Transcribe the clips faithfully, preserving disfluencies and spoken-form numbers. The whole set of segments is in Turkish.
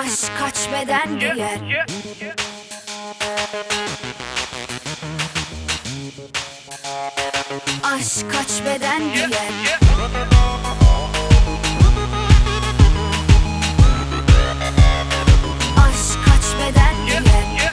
Aşk kaç beden giyer. Aşk kaç beden giyer. Aşk kaç beden giyer.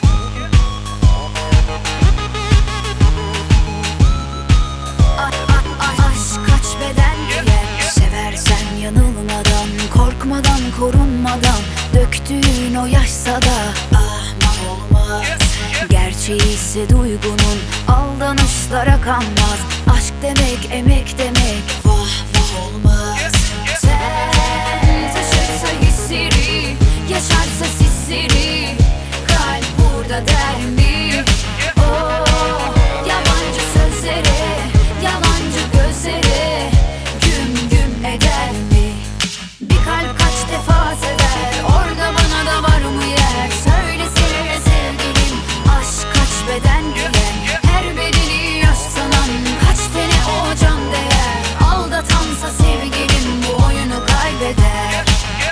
Aşk kaç beden giyer. Seversen yanılmadan, korkmadan, korunmadan, döktüğün o yaşsa da ahmak olmaz. Gerçeği ise duygunun, aldanışlara kanmaz. Aşk demek emek demek, vah vah olmaz. Sen taşırsa hisleri, yaşarsa sisleri, kalp burada der mi? Oh, yabancı sözlere, yalancı gözlere güm güm eder mi? Bir kalp kaç defa sever, orada bana da var mı yer? Söylesene sevgilim, aşk kaç beden giyer. Her bedeni yaş sanan, kaç tane o can değer. Aldatansa sevgilim bu oyunu kaybeder.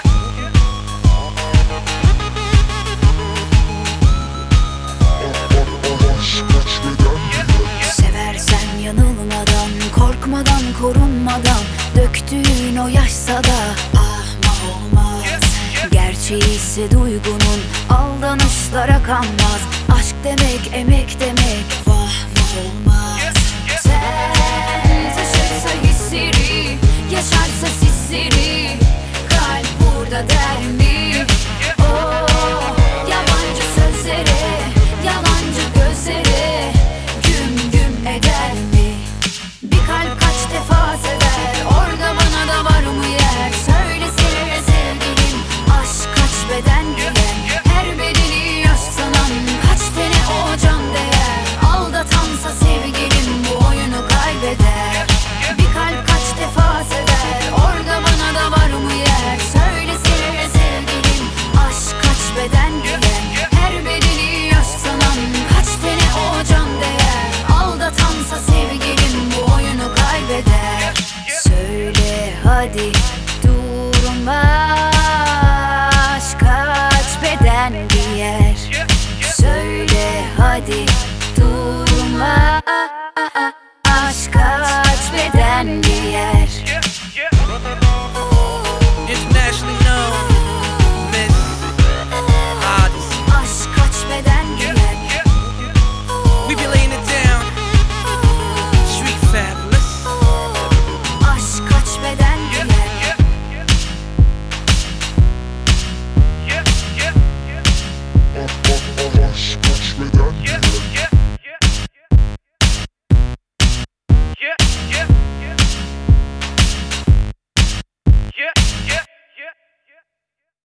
Seversen yanılmadan, korkmadan, korunmadan, döktüğün o yaşsa da ahmak olmaz. Gerçeği ise duygunun, aldanışlara kanmaz. Aşk demek emek demek, vah vah olmaz. Sen taşırsa hisleri, yaşarsa sisleri, kalp burada der mi? Oh, yabancı sözlere, yalancı gözlere güm güm eder mi? Bir kalp kaç defa sever, orada bana da var mı yer? Söylesene sevgilim, aşk kaç beden giyer. Her bedeni yaş sanan, kaç tane o can değer. Aldatansa sevgilim bu oyunu kaybeder. Bir kalp kaç defa sever, orada bana da var mı yer? Söylesene sevgilim, aşk kaç beden giyer. Her bedeni yaş sanan, kaç tane o can değer. Aldatansa sevgilim bu oyunu kaybeder. Söyle hadi durma, aşk kaç beden giyer. Söyle hadi durma, aşk kaç beden giyer.